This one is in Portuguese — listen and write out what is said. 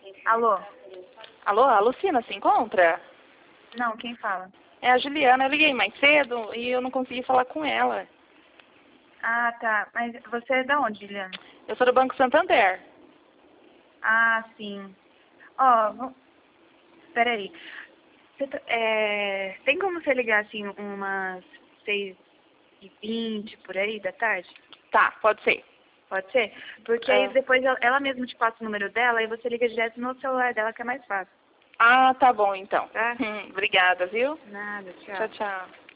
Alô? Alô, a Lucina se encontra? Não, quem fala? É a Juliana, eu liguei mais cedo e eu não consegui falar com ela. Ah, tá. Mas você é da onde, Juliana? Eu sou do Banco Santander. Ah, sim. Ó, peraí. Tem como você ligar assim umas 6h20 por aí da tarde? Tá, pode ser. Pode ser? Porque aí Ah, depois ela mesma te passa o número dela e você liga direto no celular dela que é mais fácil, tá bom então. tá? Obrigada, viu? Nada, tchau. Tchau, tchau.